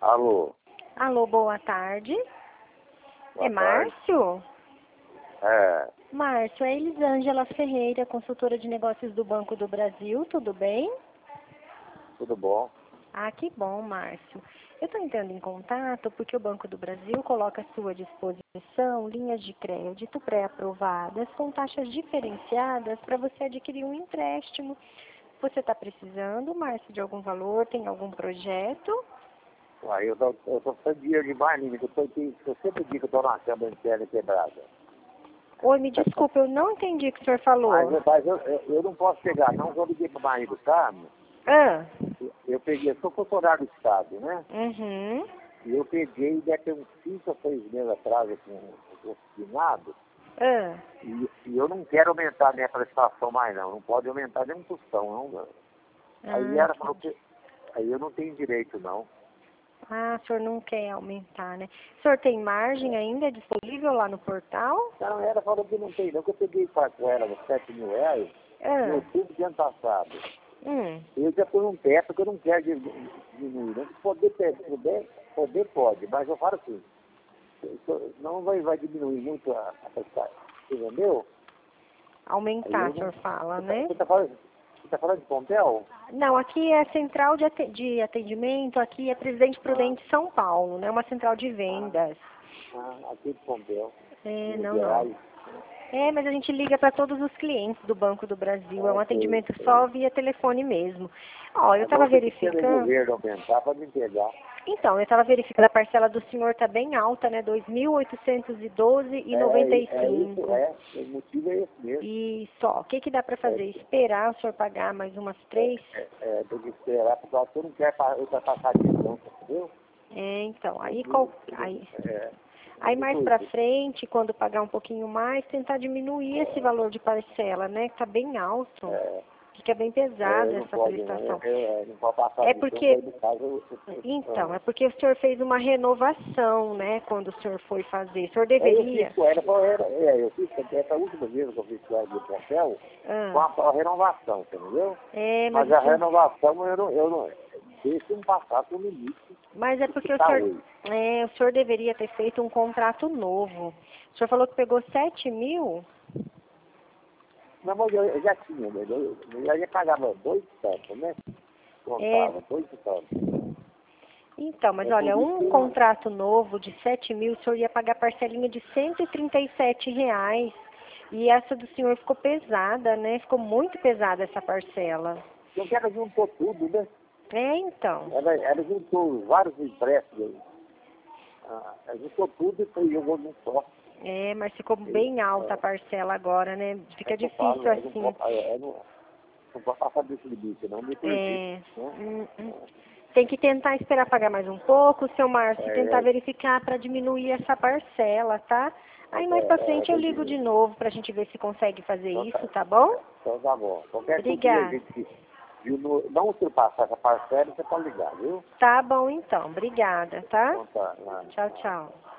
Alô? Alô, boa tarde. Boa É Márcio? É, Márcio, é Elisângela Ferreira, consultora de negócios do Banco do Brasil, tudo bem? tudo bom? Ah, que bom, Márcio. Eu estou entrando em contato porque o Banco do Brasil coloca à sua disposição linhas de crédito pré-aprovadas com taxas diferenciadas para você adquirir um empréstimo. Você está precisando, Márcio, de algum valor? Tem algum projeto? Uai, eu tô precisando de dinheiro demais, menino, eu sempre digo que eu tô na cama interna quebrada. Oi, me desculpe, eu não entendi o que o senhor falou. Mas eu não posso pegar, não. Eu liguei pro marido, sabe? Ah, Eu peguei, eu sou funcionário do Estado, né? uhum. E eu peguei, deve ter uns 5 ou 6 meses atrás, com o assinado, Ah, e eu não quero aumentar a minha prestação mais, não. Não pode aumentar nem um tostão, não. Aí ela falou que aí eu não tenho direito, não. o senhor não quer aumentar, né? O senhor tem margem ainda disponível lá no portal? Não, ela falou que não tem, não, que eu peguei com ela uns 7 mil reais em Ah, outubro de ano passado. hum. Eu já pus um teto que eu não quero diminuir. Não. Poder pode, mas eu falo assim, não vai diminuir muito a prestação, entendeu? Aí Aumentar, eu o senhor não. fala, né? Você tá falando de Pompeu? Não, aqui é central de atendimento, aqui é Presidente Ah, Prudente São Paulo, né? Uma central de ah, vendas. aqui de Pompeu, É, Minas não, não. Gerais. É, mas a gente liga para todos os clientes do Banco do Brasil. É um Sei, atendimento só sei. via telefone mesmo. Ó, eu estava Agora tem que ser o verificando. governo aumentar para me pegar. Então, eu estava verificando, a parcela do senhor está bem alta, né? 2.812,95. O motivo é esse mesmo. E só, o que que dá para É, fazer? Esperar o senhor pagar mais umas três? tem que esperar, porque eu não quero ultrapassar disso, não, entendeu? É, então, aí, É, aí mais para muito. frente, quando pagar um pouquinho mais, tentar diminuir esse valor de parcela, né? Que está bem alto, É, fica bem pesada não essa pode, não. prestação. Não pode passar É disso, não, porque, daí no caso então, é porque o senhor fez uma renovação, né? Quando o senhor foi fazer. O senhor eu fiz deveria. com ela, eu fiz essa última vez que eu fiz com ela de papel, com Ah, a renovação, entendeu? é, mas Mas o a senhor. renovação eu não deixa não passar do limite Mas é que porque está hoje. o senhor deveria ter feito um contrato novo. O senhor falou que pegou 7 mil? Não, mas eu já tinha, né? Eu já pagava 2 tantos, né? É, Contava, 2 tantos. então, mas É por olha, isso um que eu, contrato novo de 7 mil, o senhor ia pagar parcelinha de R$ 137. E essa do senhor ficou pesada, né? Ficou muito pesada essa parcela. eu quero juntou tudo, né? É, então. Ela juntou vários empréstimos. Ela juntou tudo e foi jogou num só. É, mas ficou bem alta a parcela agora, né? É Fica que eu falo, difícil assim. não pode passar desse limite, não me perdi. É, Né? tem que tentar esperar pagar mais um pouco, seu Márcio, e tentar É, verificar para diminuir essa parcela, tá? Aí mais pra frente eu tem ligo de que. novo pra gente ver se consegue fazer Então isso, tá bom? tá bom. Qualquer coisa que a Obrigada. gente não ultrapassar essa parcela, você pode ligar, viu? Tá bom então, obrigada, tá? Então tá. Tchau, tchau.